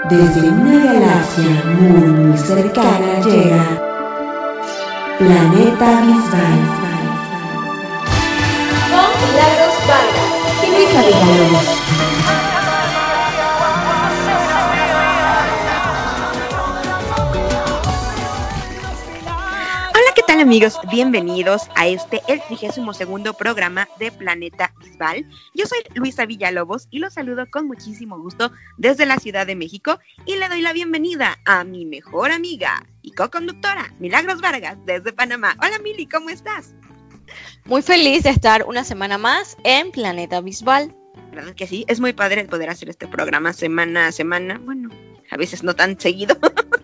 Desde una galaxia muy cercana llega Planeta Bisbal. Con Milagros Vargas y Luisa Villalobos. ¿Qué tal, amigos? Bienvenidos a el 32º programa de Planeta Bisbal. Yo soy Luisa Villalobos y los saludo con muchísimo gusto desde la Ciudad de México y le doy la bienvenida a mi mejor amiga y co-conductora, Milagros Vargas, desde Panamá. Hola, Mili, ¿cómo estás? Muy feliz de estar una semana más en Planeta Bisbal. ¿Verdad que sí? Es muy padre el poder hacer este programa semana a semana. Bueno, a veces no tan seguido.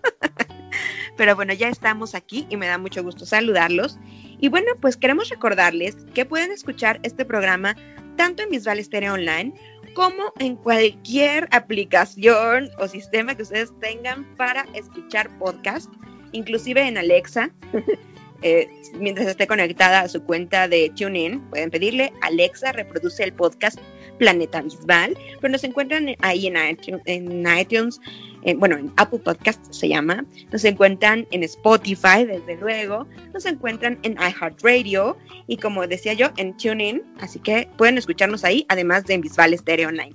Pero bueno, ya estamos aquí y me da mucho gusto saludarlos. Y bueno, pues queremos recordarles que pueden escuchar este programa tanto en Bisbal Stereo Online como en cualquier aplicación o sistema que ustedes tengan para escuchar podcast, inclusive en Alexa. Mientras esté conectada a su cuenta de TuneIn, pueden pedirle: Alexa, reproduce el podcast Planeta Bisbal. Pero nos encuentran ahí en iTunes, en Apple Podcast se llama. Nos encuentran en Spotify, desde luego. Nos encuentran en iHeartRadio y, como decía yo, en TuneIn. Así que pueden escucharnos ahí, además de en Bisbal Stereo Online.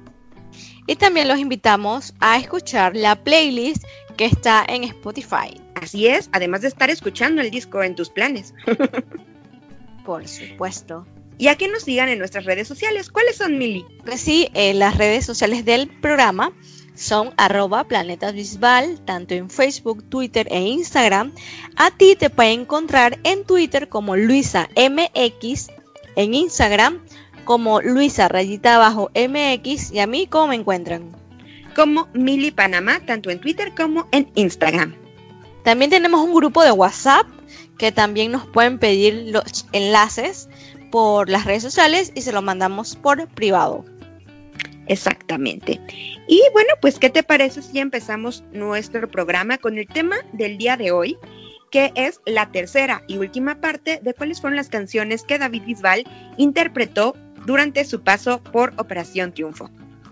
Y también los invitamos a escuchar la playlist que está en Spotify. Así es, además de estar escuchando el disco en tus planes. Por supuesto. Y a que nos sigan en nuestras redes sociales. ¿Cuáles son, Mili? Pues sí, las redes sociales del programa son @planetasbisbal, tanto en Facebook, Twitter e Instagram. A ti te pueden encontrar en Twitter como LuisaMX, en Instagram como Luisa_MX, y a mí, ¿cómo me encuentran? Como Mili Panamá, tanto en Twitter como en Instagram. También tenemos un grupo de WhatsApp que también nos pueden pedir los enlaces por las redes sociales y se lo mandamos por privado. Exactamente. Y bueno, pues ¿qué te parece si empezamos nuestro programa con el tema del día de hoy, que es la tercera y última parte de cuáles fueron las canciones que David Bisbal interpretó durante su paso por Operación Triunfo?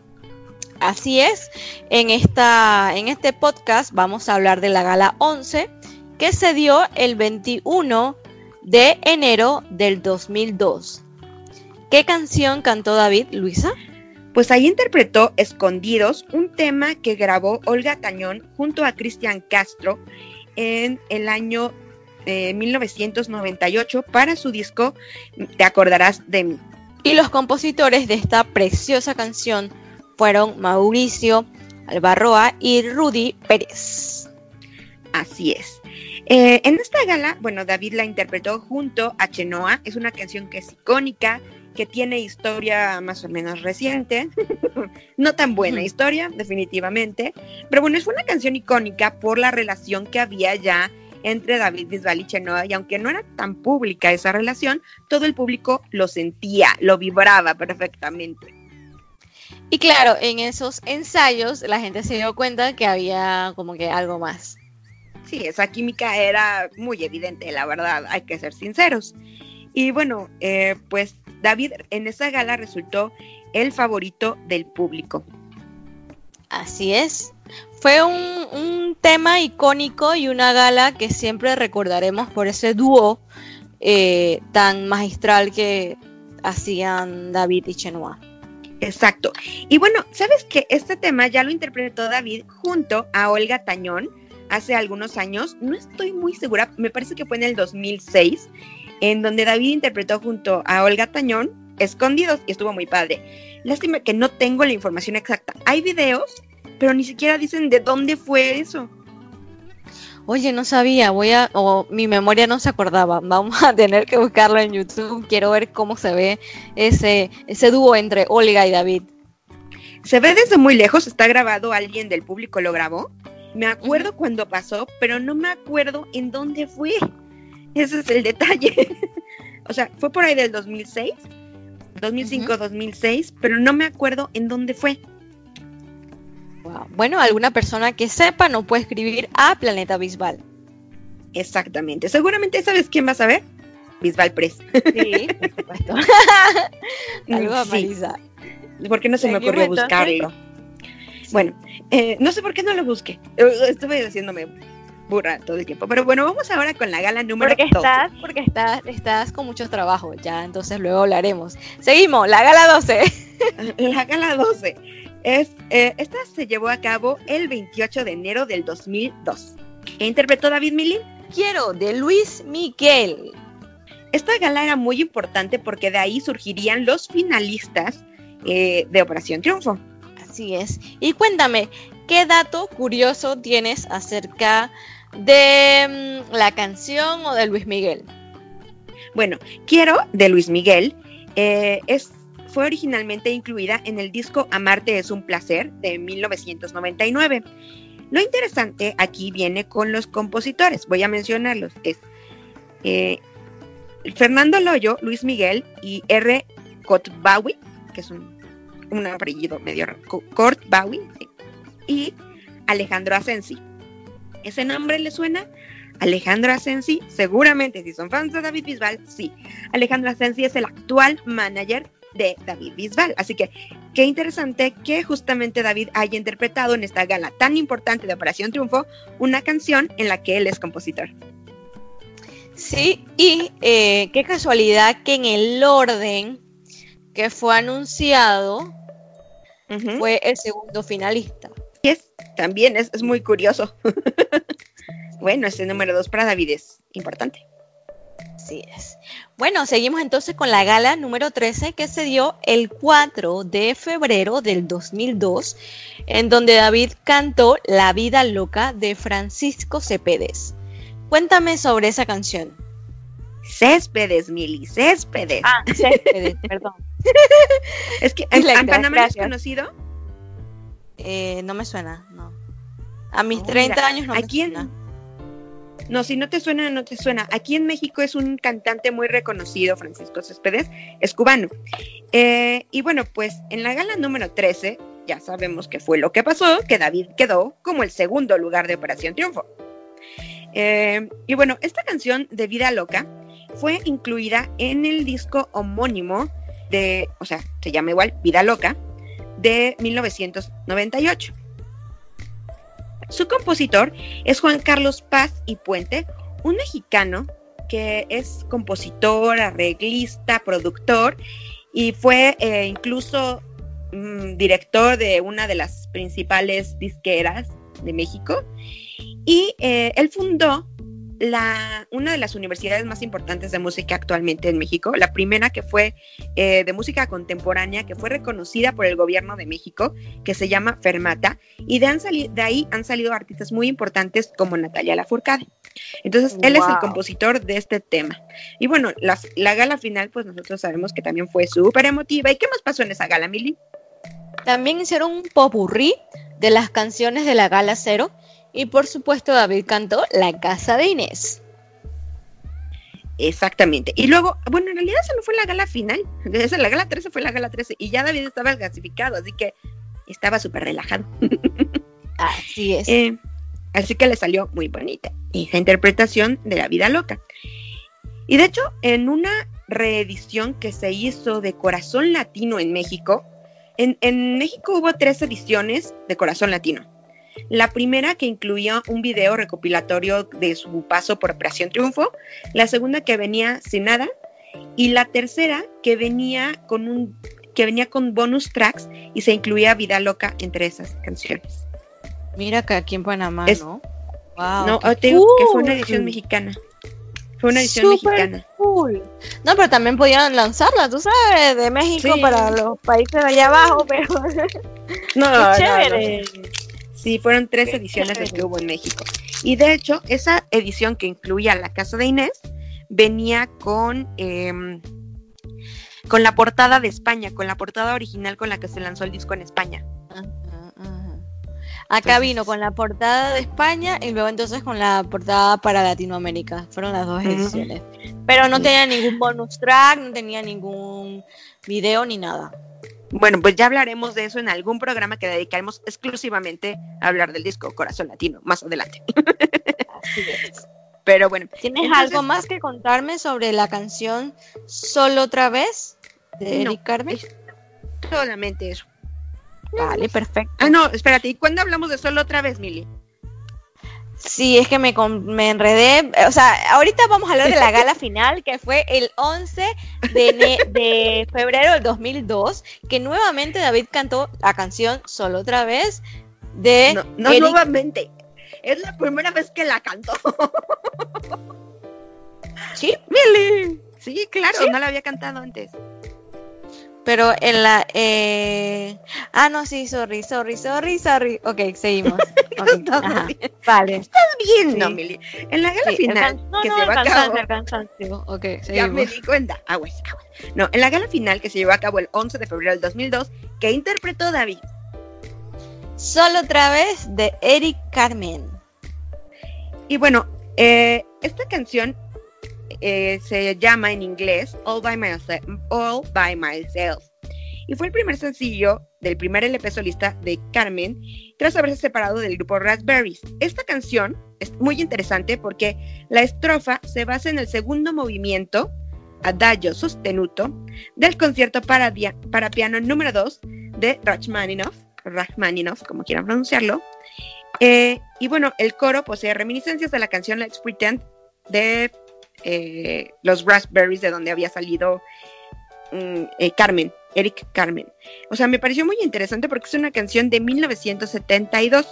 Así es, en este podcast vamos a hablar de la Gala 11 que se dio el 21 de enero del 2002. ¿Qué canción cantó David, Luisa? Pues ahí interpretó Escondidos, un tema que grabó Olga Tañón junto a Cristian Castro en el año 1998 para su disco Te acordarás de mí. Y los compositores de esta preciosa canción fueron Mauricio Albarroa y Rudy Pérez. Así es. En esta gala, bueno, David la interpretó junto a Chenoa. Es una canción que es icónica, que tiene historia más o menos reciente. No tan buena historia, definitivamente. Pero bueno, es una canción icónica por la relación que había ya entre David Bisbal y Chenoa. Y aunque no era tan pública esa relación, todo el público lo sentía, lo vibraba perfectamente. Y claro, en esos ensayos la gente se dio cuenta que había como que algo más. Sí, esa química era muy evidente, la verdad, hay que ser sinceros. Y bueno, pues David en esa gala resultó el favorito del público. Así es. Fue un tema icónico y una gala que siempre recordaremos por ese dúo tan magistral que hacían David y Chenoa. Exacto. Y bueno, ¿sabes qué? Este tema ya lo interpretó David junto a Olga Tañón hace algunos años. No estoy muy segura, me parece que fue en el 2006, en donde David interpretó junto a Olga Tañón Escondidos y estuvo muy padre. Lástima que no tengo la información exacta. Hay videos, pero ni siquiera dicen de dónde fue eso. Oye, no sabía, mi memoria no se acordaba. Vamos a tener que buscarlo en YouTube. Quiero ver cómo se ve ese dúo entre Olga y David. Se ve desde muy lejos, está grabado, alguien del público lo grabó. Me acuerdo cuando pasó, pero no me acuerdo en dónde fue. Ese es el detalle. O sea, fue por ahí del 2006, 2005, 2006, pero no me acuerdo en dónde fue. Wow. Bueno, alguna persona que sepa nos puede escribir a Planeta Bisbal. Exactamente. Seguramente sabes quién va a saber. Bisbal Press. Sí, por supuesto. Saludos a Marisa. ¿Por qué no se me ocurrió buscarlo? Bueno, no sé por qué no lo busqué. Estuve haciéndome burra todo el tiempo. Pero bueno, vamos ahora con la gala número 12. Porque estás con mucho trabajo, ya, entonces luego hablaremos. Seguimos, la gala 12. La gala 12. Esta se llevó a cabo el 28 de enero del 2002. ¿Qué interpretó David Milín? Quiero, de Luis Miguel. Esta gala era muy importante porque de ahí surgirían los finalistas de Operación Triunfo. Así es. Y cuéntame, ¿qué dato curioso tienes acerca de la canción o de Luis Miguel? Bueno, Quiero, de Luis Miguel, fue originalmente incluida en el disco Amarte es un placer, de 1999. Lo interesante aquí viene con los compositores, voy a mencionarlos. Es Fernando Loyo, Luis Miguel y R. Kotbawi, que es un apellido medio raro, Kotbawi, sí, y Alejandro Asensi. ¿Ese nombre le suena? Alejandro Asensi, seguramente si son fans de David Bisbal, sí. Alejandro Asensi es el actual manager de David Bisbal, así que qué interesante que justamente David haya interpretado en esta gala tan importante de Operación Triunfo una canción en la que él es compositor. Sí, y qué casualidad que en el orden que fue anunciado fue el segundo finalista. También es muy curioso. Bueno, ese número 2 para David es importante. Así es. Bueno, seguimos entonces con la gala número 13 que se dio el 4 de febrero del 2002, en donde David cantó La Vida Loca de Francisco Céspedes. Cuéntame sobre esa canción. Céspedes, Mili, Céspedes. Céspedes, perdón. Es que en Panamá es conocido. No me suena, no. A mis 30 años no me suena. No, si no te suena, no te suena. Aquí en México es un cantante muy reconocido, Francisco Céspedes, es cubano. Y bueno, pues en la gala número 13, ya sabemos qué fue lo que pasó, que David quedó como el segundo lugar de Operación Triunfo. Y bueno, esta canción de Vida Loca fue incluida en el disco homónimo se llama igual, Vida Loca, de 1998. Su compositor es Juan Carlos Paz y Puente, un mexicano que es compositor, arreglista, productor y fue incluso director de una de las principales disqueras de México. Y él fundó una de las universidades más importantes de música actualmente en México, la primera que fue de música contemporánea, que fue reconocida por el gobierno de México, que se llama Fermata, y de ahí han salido artistas muy importantes como Natalia Lafourcade. Entonces, él es el compositor de este tema. Y bueno, la gala final, pues nosotros sabemos que también fue súper emotiva. ¿Y qué más pasó en esa gala, Mili? También hicieron un popurrí de las canciones de la gala 0. Y por supuesto David cantó La Casa de Inés. Exactamente. Y luego, bueno, en realidad esa no fue la gala final. La gala 13 fue la gala 13 y ya David estaba clasificado, así que estaba súper relajado. Así es. Así que le salió muy bonita esa interpretación de La Vida Loca. Y de hecho, en una reedición que se hizo de Corazón Latino en México, en México hubo 3 ediciones de Corazón Latino. La primera, que incluía un video recopilatorio de su paso por Operación Triunfo, la segunda, que venía sin nada, y la tercera, que venía con bonus tracks y se incluía Vida Loca entre esas canciones. Mira que aquí en Panamá, ¿no? Wow, no, te digo que fue una edición mexicana. Fue una edición mexicana. Cool. No, pero también podían lanzarla, tú sabes, de México para los países de allá abajo, pero no, qué chévere. No. Sí, fueron 3 ediciones las que hubo en México. Y de hecho, esa edición que incluía La Casa de Inés venía con la portada de España, con la portada original con la que se lanzó el disco en España. Acá vino con la portada de España y luego entonces con la portada para Latinoamérica. Fueron las 2 ediciones. Pero no tenía ningún bonus track, no tenía ningún video ni nada. Bueno, pues ya hablaremos de eso en algún programa que dedicaremos exclusivamente a hablar del disco Corazón Latino, más adelante. Así es. Pero bueno. ¿Tienes algo más que contarme sobre la canción Solo Otra Vez de Eric Carmen? Solamente eso. Vale, perfecto. Ah, no, espérate, ¿y cuándo hablamos de Solo otra vez, Mili? Sí, es que me enredé. O sea, ahorita vamos a hablar de la gala final, que fue el 11 de febrero del 2002, que nuevamente David cantó la canción Solo otra vez de No Eric. Nuevamente, es la primera vez que la cantó. Sí, Mili. Sí, claro, ¿Sí? no la había cantado antes. pero en la... no, sí, sorry. Ok, seguimos. Okay, Todo ajá. bien. Vale. Estás bien, Sí. ¿no, Mili? En la gala Sí, final que se llevó a cabo... el cansancio. Ok, Ya me seguimos. di cuenta. Aguas. No, en la gala final que se llevó a cabo el 11 de febrero del 2002, que interpretó David. Solo otra vez de Eric Carmen. Y bueno, esta canción se llama en inglés All by Myself. Y fue el primer sencillo del primer LP solista de Carmen tras haberse separado del grupo Raspberries. Esta canción es muy interesante porque la estrofa se basa en el segundo movimiento, Adagio sostenuto, del concierto para piano número 2 de Rachmaninoff, como quieran pronunciarlo. Y bueno, el coro posee reminiscencias de la canción Let's Pretend de los Raspberries, de donde había salido Eric Carmen. O sea, me pareció muy interesante porque es una canción de 1972.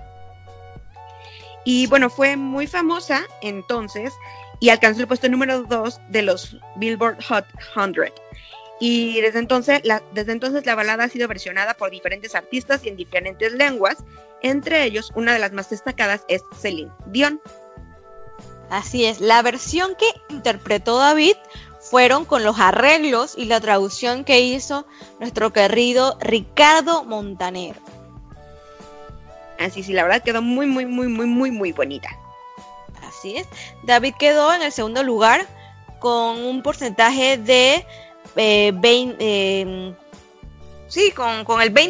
Y bueno, fue muy famosa entonces y alcanzó el puesto número 2 de los Billboard Hot 100. Y desde entonces la balada ha sido versionada por diferentes artistas y en diferentes lenguas. Entre ellos, una de las más destacadas es Celine Dion. Así es, la versión que interpretó David fueron con los arreglos y la traducción que hizo nuestro querido Ricardo Montaner. Así sí, la verdad quedó muy bonita. Así es, David quedó en el segundo lugar con un porcentaje de 20%, con el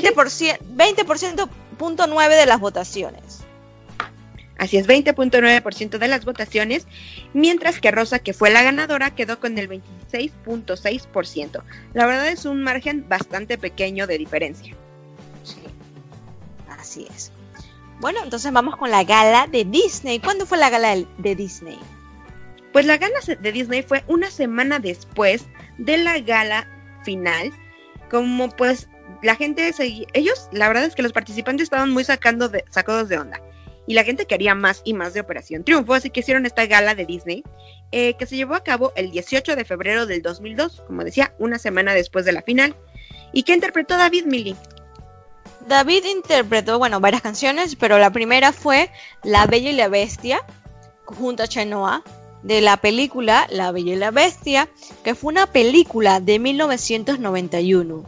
20.9% de las votaciones. Así es, 20.9% de las votaciones, mientras que Rosa, que fue la ganadora, quedó con el 26.6%. La verdad es un margen bastante pequeño de diferencia. Sí, así es. Bueno, entonces vamos con la gala de Disney. ¿Cuándo fue la gala de Disney? Pues la gala de Disney fue una semana después de la gala final. Como pues la gente seguía, ellos, la verdad es que los participantes estaban muy sacados de onda. Y la gente quería más y más de Operación Triunfo, así que hicieron esta gala de Disney, que se llevó a cabo el 18 de febrero del 2002, como decía, una semana después de la final. ¿Y qué interpretó David, Mili? David interpretó, varias canciones, pero la primera fue La Bella y la Bestia, junto a Chenoa, de la película La Bella y la Bestia, que fue una película de 1991.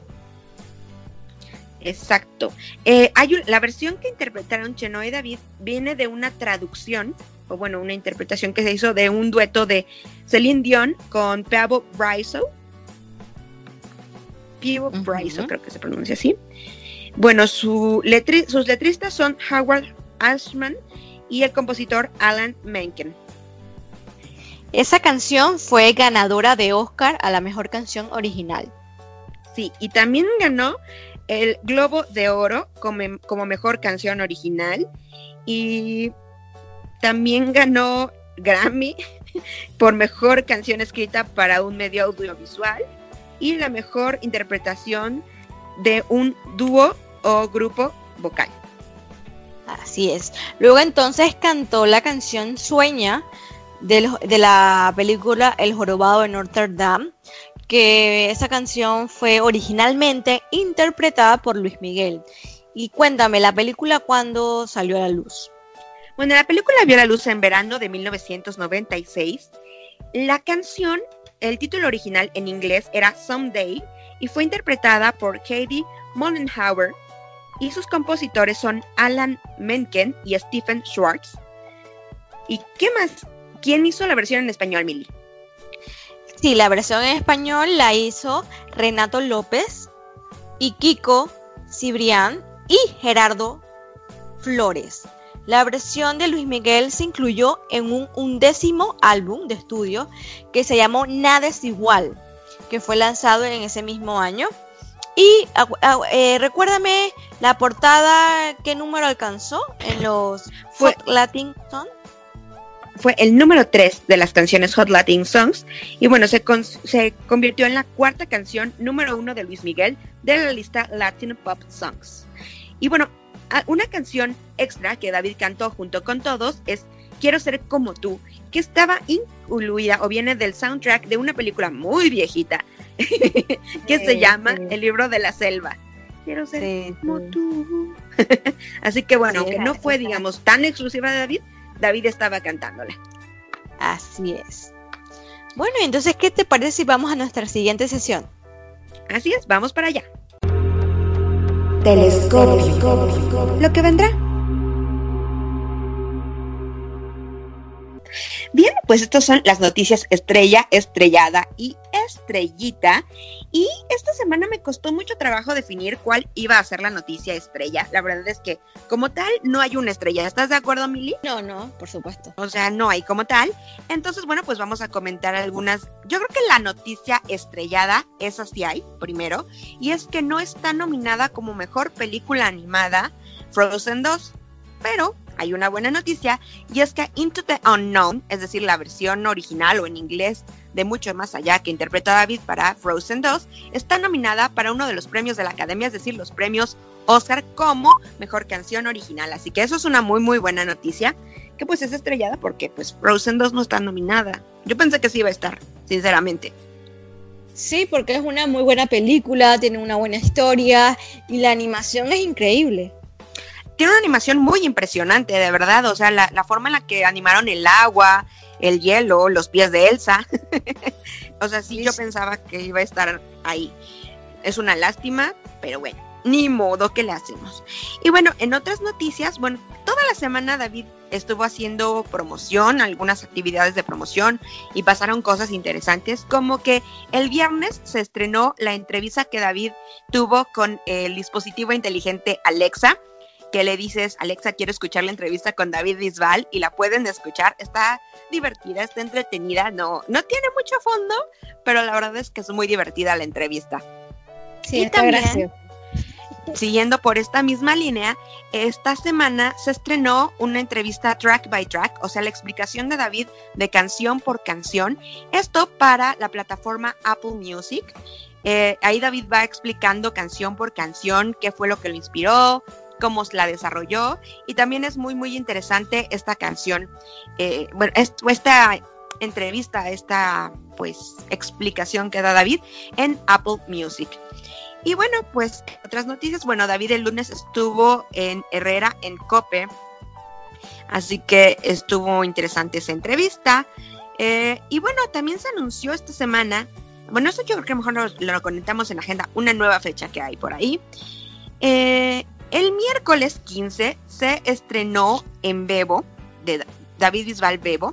Exacto. La versión que interpretaron Chenoa y David viene de una traducción, o bueno, una interpretación que se hizo de un dueto de Celine Dion con Peabo Bryson. Peabo Bryson, creo que se pronuncia así. Bueno, sus letristas son Howard Ashman y el compositor Alan Menken. Esa canción fue ganadora de Oscar a la mejor canción original. Sí, y también ganó el Globo de Oro como mejor canción original, y también ganó Grammy por mejor canción escrita para un medio audiovisual y la mejor interpretación de un dúo o grupo vocal. Así es. Luego entonces cantó la canción Sueña de la película El Jorobado de Notre Dame, que esa canción fue originalmente interpretada por Luis Miguel. Y cuéntame, ¿la película cuándo salió a la luz? Bueno, la película vio la luz en verano de 1996. La canción, el título original en inglés era Someday y fue interpretada por Katie Mollenhauer, y sus compositores son Alan Menken y Stephen Schwartz. ¿Y qué más? ¿Quién hizo la versión en español, Mili? Sí, la versión en español la hizo Renato López y Kiko Cibrián y Gerardo Flores. La versión de Luis Miguel se incluyó en un 11º álbum de estudio que se llamó Nada es Igual, que fue lanzado en ese mismo año. Y recuérdame la portada, ¿qué número alcanzó en los Hot Latin Songs? Fue el número 3 de las canciones Hot Latin Songs. Y bueno, se convirtió en la cuarta canción número 1 de Luis Miguel de la lista Latin Pop Songs. Y bueno, una canción extra que David cantó junto con todos es Quiero ser como tú, que estaba incluida o viene del soundtrack de una película muy viejita que se llama El libro de la selva. Quiero ser como tú. Así que bueno, aunque no fue, digamos, tan exclusiva de David estaba cantándola. Así es. Bueno, entonces, ¿qué te parece si vamos a nuestra siguiente sesión? Así es, vamos para allá. Telescopio. Lo que vendrá. Bien, pues estas son las noticias estrella, estrellada y estrellita. Y esta semana me costó mucho trabajo definir cuál iba a ser la noticia estrella. La verdad es que como tal no hay una estrella. ¿Estás de acuerdo, Mili? No, por supuesto. O sea, no hay como tal. Entonces, bueno, pues vamos a comentar algunas. Yo creo que la noticia estrellada, esa sí hay, primero. Y es que no está nominada como mejor película animada Frozen 2. Pero hay una buena noticia y es que Into the Unknown, es decir, la versión original o en inglés de Mucho Más Allá que interpreta David para Frozen 2, está nominada para uno de los premios de la Academia, es decir, los premios Oscar como mejor canción original. Así que eso es una muy muy buena noticia, que pues es estrellada porque pues Frozen 2 no está nominada. Yo pensé que sí iba a estar, sinceramente. Sí, porque es una muy buena película, tiene una buena historia y la animación es increíble. Tiene una animación muy impresionante, de verdad, o sea, la forma en la que animaron el agua, el hielo, los pies de Elsa, o sea, sí, yo pensaba que iba a estar ahí. Es una lástima, pero bueno, ni modo, ¿qué le hacemos? Y bueno, en otras noticias, bueno, toda la semana David estuvo haciendo promoción, algunas actividades de promoción, y pasaron cosas interesantes, como que el viernes se estrenó la entrevista que David tuvo con el dispositivo inteligente Alexa, que le dices, Alexa, quiero escuchar la entrevista con David Bisbal, y la pueden escuchar, está divertida, está entretenida, no tiene mucho fondo, pero la verdad es que es muy divertida la entrevista. Sí, y también, gracias. Siguiendo por esta misma línea, esta semana se estrenó una entrevista track by track, o sea, la explicación de David de canción por canción, esto para la plataforma Apple Music. Ahí David va explicando canción por canción qué fue lo que lo inspiró, cómo la desarrolló, y también es muy muy interesante esta canción, esta entrevista, esta pues explicación que da David en Apple Music. Y bueno, pues otras noticias, bueno, David el lunes estuvo en Herrera en COPE, así que estuvo interesante esa entrevista, y bueno, también se anunció esta semana, bueno, eso yo creo que mejor lo conectamos en la agenda, una nueva fecha que hay por ahí. El miércoles 15 se estrenó en Bebo, de David Bisbal Bebo,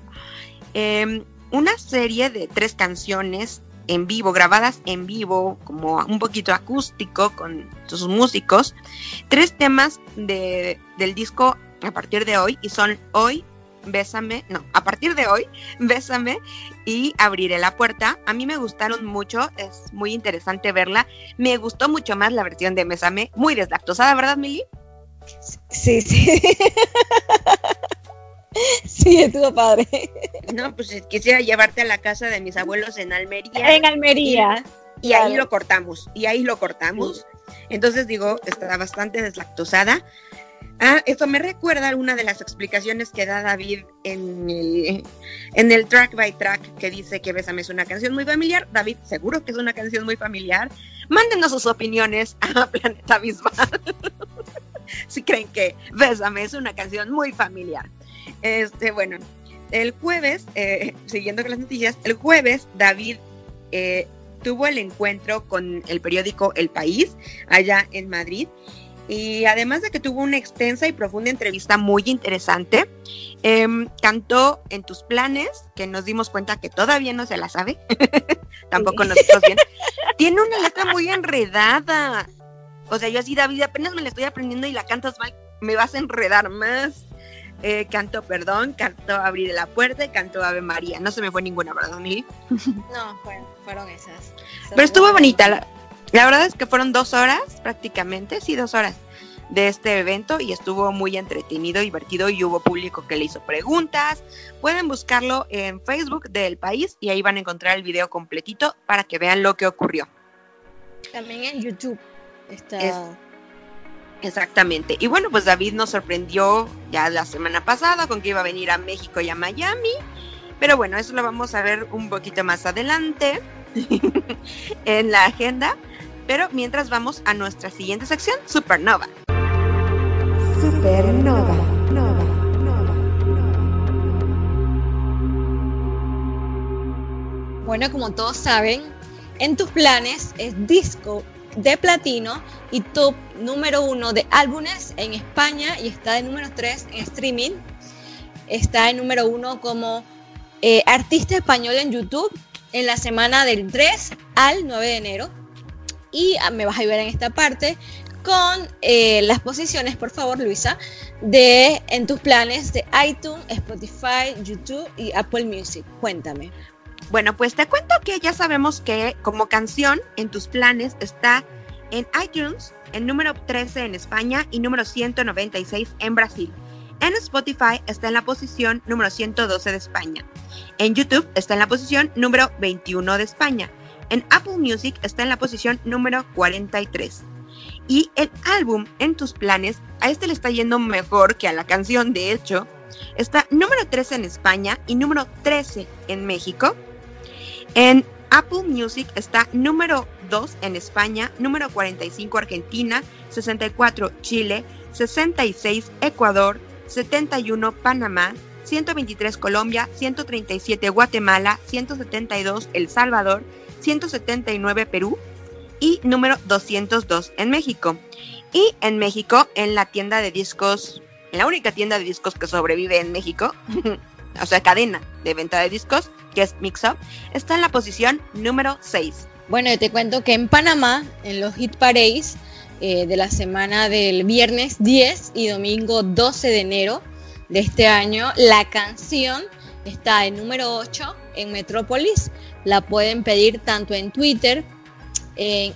una serie de 3 canciones en vivo, grabadas en vivo, como un poquito acústico con sus músicos, 3 temas del disco a partir de hoy, y son a partir de hoy, Bésame y Abriré la Puerta. A mí me gustaron mucho, es muy interesante verla. Me gustó mucho más la versión de Bésame, muy deslactosada, ¿verdad, Mili? Sí. Sí, estuvo padre. No, pues quisiera llevarte a la casa de mis abuelos en Almería. En Almería. Y claro. Ahí lo cortamos. Entonces digo, está bastante deslactosada. Esto me recuerda a una de las explicaciones que da David en el track by track, que dice que Bésame es una canción muy familiar. David, seguro que es una canción muy familiar. Mándenos sus opiniones a Planeta Bisbal si creen que Bésame es una canción muy familiar. Bueno, el jueves, siguiendo con las noticias, el jueves David tuvo el encuentro con el periódico El País, allá en Madrid. Y además de que tuvo una extensa y profunda entrevista muy interesante, cantó En tus planes, que nos dimos cuenta que todavía no se la sabe, tampoco nosotros bien. Tiene una letra muy enredada. O sea, yo así, David, apenas me la estoy aprendiendo y la cantas mal, me vas a enredar más. Cantó Perdón, cantó Abriré la Puerta y cantó Ave María. No se me fue ninguna, ¿verdad, Mili? No, fueron esas. Pero estuvo bonita. La verdad es que fueron 2 horas prácticamente, sí, 2 horas de este evento y estuvo muy entretenido, divertido y hubo público que le hizo preguntas. Pueden buscarlo en Facebook del país y ahí van a encontrar el video completito para que vean lo que ocurrió. También en YouTube está. Exactamente. Y bueno, pues David nos sorprendió ya la semana pasada con que iba a venir a México y a Miami. Pero bueno, eso lo vamos a ver un poquito más adelante en la agenda. Pero mientras vamos a nuestra siguiente sección, Supernova. Supernova, Nova, Nova. Bueno, como todos saben, En tus planes es disco de platino y top número 1 de álbumes en España y está de número 3 en streaming. Está en número 1 como artista español en YouTube en la semana del 3 al 9 de enero. Y me vas a ayudar en esta parte con las posiciones, por favor, Luisa, de En tus planes de iTunes, Spotify, YouTube y Apple Music. Cuéntame. Bueno, pues te cuento que ya sabemos que como canción En tus planes está en iTunes, en número 13 en España y número 196 en Brasil. En Spotify está en la posición número 112 de España. En YouTube está en la posición número 21 de España. En Apple Music está en la posición número 43. Y el álbum En tus planes, a este le está yendo mejor que a la canción, de hecho. Está número 13 en España y número 13 en México. En Apple Music está número 2 en España, número 45 Argentina, 64 Chile, 66 Ecuador, 71 Panamá, 123 Colombia, 137 Guatemala, 172 El Salvador, 179 Perú y número 202 en México. Y en México, en la tienda de discos, en la única tienda de discos que sobrevive en México, o sea, cadena de venta de discos, que es Mixup, está en la posición número 6. Bueno, te cuento que en Panamá, en los Hit Parades de la semana del viernes 10 y domingo 12 de enero de este año, la canción está en número 8 en Metrópolis. La pueden pedir tanto en Twitter, en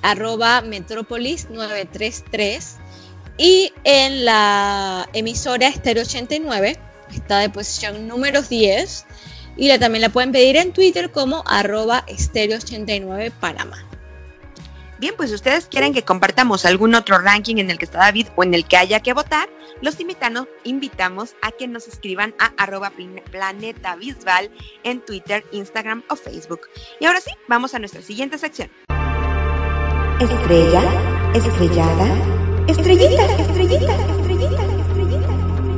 @Metrópolis933, y en la emisora Estéreo 89 está de posición número 10, y también la pueden pedir en Twitter como @Estéreo89 Panamá. Bien, pues si ustedes quieren que compartamos algún otro ranking en el que está David o en el que haya que votar, los invitamos a que nos escriban a @planetavisual en Twitter, Instagram o Facebook. Y ahora sí, vamos a nuestra siguiente sección. Estrella, estrellada, estrellitas, estrellitas, estrellitas, estrellitas.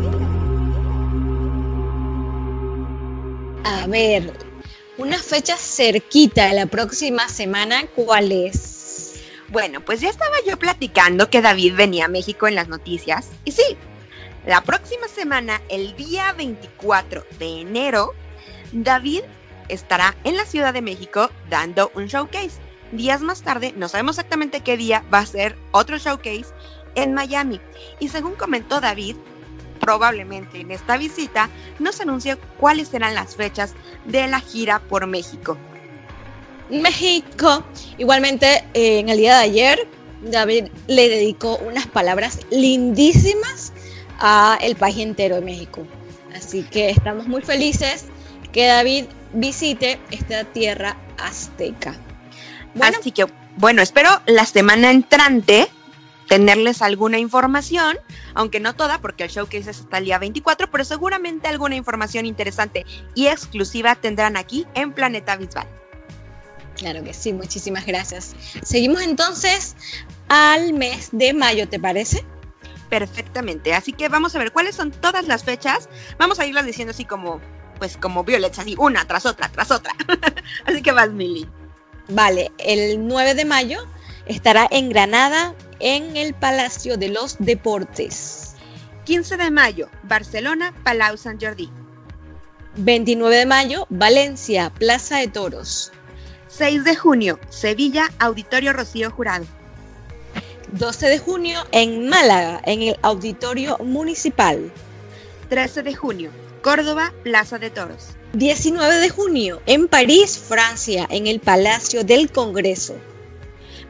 A ver, una fecha cerquita de la próxima semana, ¿cuál es? Bueno, pues ya estaba yo platicando que David venía a México en las noticias. Y sí, la próxima semana, el día 24 de enero, David estará en la Ciudad de México dando un showcase. Días más tarde, no sabemos exactamente qué día, va a ser otro showcase en Miami. Y según comentó David, probablemente en esta visita nos anuncie cuáles serán las fechas de la gira por México. México. Igualmente, en el día de ayer, David le dedicó unas palabras lindísimas a el país entero de México. Así que estamos muy felices que David visite esta tierra azteca. Bueno, así que, bueno, espero la semana entrante tenerles alguna información, aunque no toda, porque el showcase es hasta el día 24, pero seguramente alguna información interesante y exclusiva tendrán aquí en Planeta Visual. Claro que sí, muchísimas gracias. Seguimos entonces al mes de mayo, ¿te parece? Perfectamente, así que vamos a ver cuáles son todas las fechas. Vamos a irlas diciendo así como Violets, así una tras otra, así que vas, Mili. Vale, el 9 de mayo estará en Granada, en el Palacio de los Deportes. 15 de mayo, Barcelona, Palau Sant Jordi. 29 de mayo, Valencia, Plaza de Toros. 6 de junio, Sevilla, Auditorio Rocío Jurado. 12 de junio, en Málaga, en el Auditorio Municipal. 13 de junio, Córdoba, Plaza de Toros. 19 de junio, en París, Francia, en el Palacio del Congreso.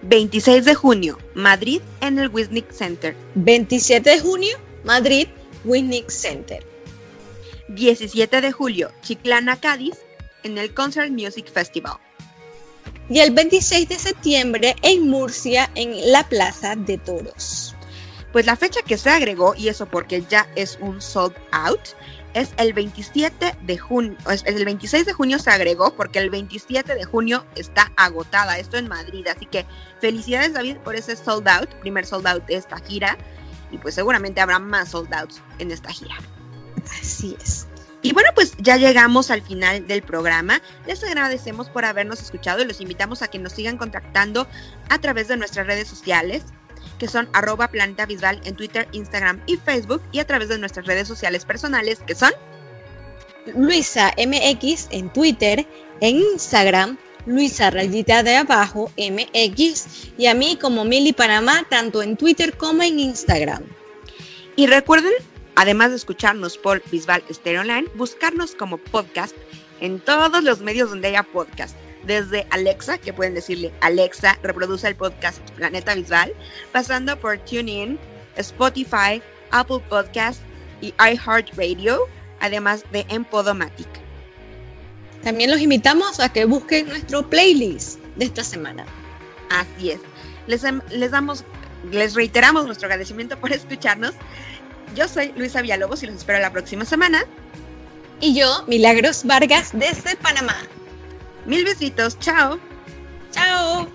26 de junio, Madrid en el Wisnik Center. 27 de junio, Madrid, Wisnik Center. 17 de julio, Chiclana, Cádiz, en el Concert Music Festival. Y el 26 de septiembre en Murcia, en la Plaza de Toros. Pues la fecha que se agregó, y eso porque ya es un sold out, es el 27 de junio. El 26 de junio se agregó porque el 27 de junio está agotada. Esto en Madrid, así que felicidades, David, por ese sold out, primer sold out de esta gira. Y pues seguramente habrá más sold outs en esta gira. Así es. Y bueno, pues ya llegamos al final del programa. Les agradecemos por habernos escuchado y los invitamos a que nos sigan contactando a través de nuestras redes sociales, que son @PlanetaVisbal en Twitter, Instagram y Facebook, y a través de nuestras redes sociales personales, que son Luisa MX en Twitter, en Instagram, Luisa _MX, y a mí como Mili Panamá, tanto en Twitter como en Instagram. Y recuerden, además de escucharnos por Bisbal Stereo Online, buscarnos como podcast en todos los medios donde haya podcast. Desde Alexa, que pueden decirle, Alexa, reproduce el podcast Planeta Bisbal, pasando por TuneIn, Spotify, Apple Podcast y iHeartRadio, además de en Podomatic. También los invitamos a que busquen nuestro playlist de esta semana. Así es. Les reiteramos nuestro agradecimiento por escucharnos. Yo soy Luisa Villalobos y los espero la próxima semana. Y yo, Milagros Vargas, desde Panamá. 1000 besitos, chao. Chao.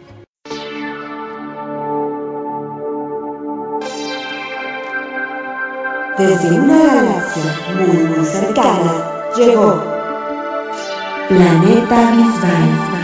Desde una galaxia muy cercana llegó Planeta Bisbal.